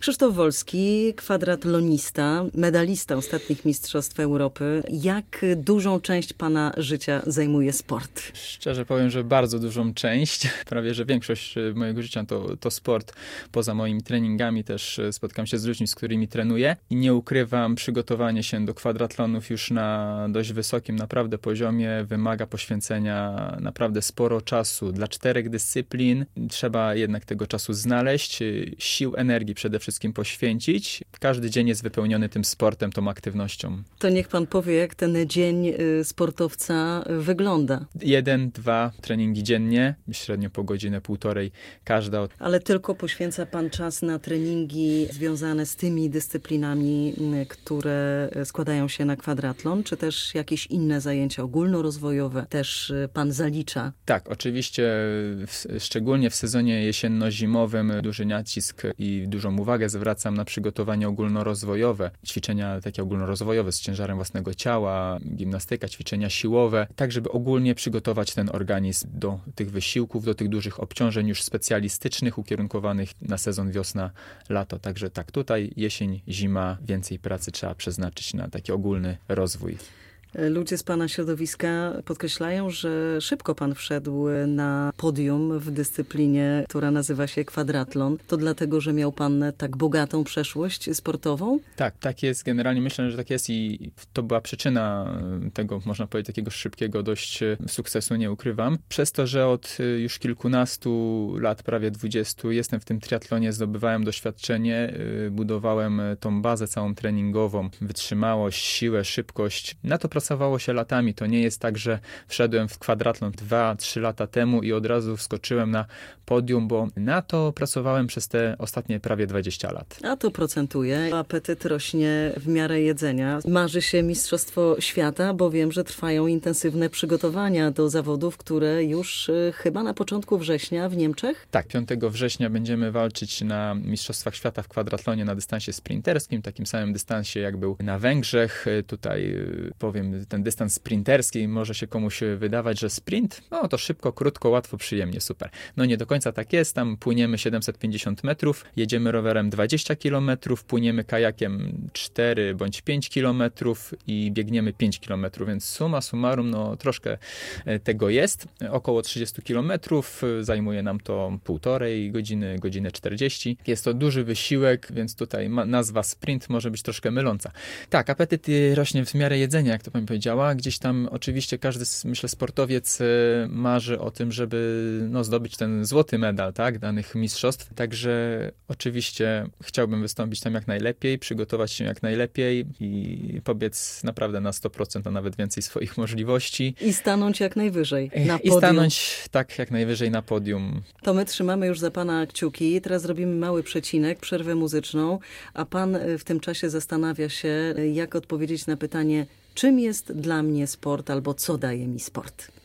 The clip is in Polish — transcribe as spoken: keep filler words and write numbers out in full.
Krzysztof Wolski, kwadratlonista, medalista ostatnich Mistrzostw Europy. Jak dużą część pana życia zajmuje sport? Szczerze powiem, że bardzo dużą część. Prawie, że większość mojego życia to, to sport. Poza moimi treningami też spotkam się z ludźmi, z którymi trenuję. I nie ukrywam, przygotowanie się do kwadratlonów już na dość wysokim naprawdę poziomie wymaga poświęcenia naprawdę sporo czasu. Dla czterech dyscyplin trzeba jednak tego czasu znaleźć, sił, energii przede wszystkim poświęcić. Każdy dzień jest wypełniony tym sportem, tą aktywnością. To niech pan powie, jak ten dzień sportowca wygląda. Jeden, dwa treningi dziennie, średnio po godzinę, półtorej każda. Ale tylko poświęca pan czas na treningi związane z tymi dyscyplinami, które składają się na kwadratlon, czy też jakieś inne zajęcia ogólnorozwojowe też pan zalicza? Tak, oczywiście, w, szczególnie w sezonie jesienno-zimowym duży nacisk i dużą uwagę zwracam na przygotowanie ogólnorozwojowe. Ćwiczenia takie ogólnorozwojowe z ciężarem własnego ciała, gimnastyka, ćwiczenia siłowe, tak żeby ogólnie przygotować ten organizm do tych wysiłków, do tych dużych obciążeń już specjalistycznych, ukierunkowanych na sezon wiosna-lato. Także tak, tutaj jesień, zima, więcej pracy trzeba przeznaczyć na taki ogólny rozwój. Ludzie z pana środowiska podkreślają, że szybko pan wszedł na podium w dyscyplinie, która nazywa się kwadratlon. To dlatego, że miał pan tak bogatą przeszłość sportową? Tak, tak jest. Generalnie myślę, że tak jest i to była przyczyna tego, można powiedzieć, takiego szybkiego dość sukcesu, nie ukrywam. Przez to, że od już kilkunastu lat, prawie dwudziestu, jestem w tym triatlonie, zdobywałem doświadczenie, budowałem tą bazę całą treningową, wytrzymałość, siłę, szybkość. Na to pracowało się latami. To nie jest tak, że wszedłem w kwadratlon dwa trzy lata temu i od razu wskoczyłem na podium, bo na to pracowałem przez te ostatnie prawie dwadzieścia lat. A to procentuje. Apetyt rośnie w miarę jedzenia. Marzy się Mistrzostwo Świata, bo wiem, że trwają intensywne przygotowania do zawodów, które już chyba na początku września w Niemczech? Tak, piątego września będziemy walczyć na Mistrzostwach Świata w kwadratlonie na dystansie sprinterskim, takim samym dystansie jak był na Węgrzech. Tutaj powiem, ten dystans sprinterski może się komuś wydawać, że sprint, no to szybko, krótko, łatwo, przyjemnie, super. No nie do końca tak jest, tam płyniemy siedemset pięćdziesiąt metrów, jedziemy rowerem dwadzieścia kilometrów, płyniemy kajakiem cztery bądź pięć kilometrów i biegniemy pięć kilometrów, więc summa summarum, no troszkę tego jest. Około trzydzieści kilometrów, zajmuje nam to półtorej godziny, godzinę czterdzieści. Jest to duży wysiłek, więc tutaj ma, nazwa sprint może być troszkę myląca. Tak, apetyt rośnie w miarę jedzenia, jak to pani powiedziała. Gdzieś tam oczywiście każdy, myślę, sportowiec marzy o tym, żeby no, zdobyć ten złoty medal, tak, danych mistrzostw. Także oczywiście chciałbym wystąpić tam jak najlepiej, przygotować się jak najlepiej i pobiec naprawdę na sto procent, a nawet więcej swoich możliwości. I stanąć jak najwyżej na podium. I stanąć tak jak najwyżej na podium. To my trzymamy już za pana kciuki. Teraz zrobimy mały przecinek, przerwę muzyczną, a pan w tym czasie zastanawia się, jak odpowiedzieć na pytanie, czym jest dla mnie sport albo co daje mi sport?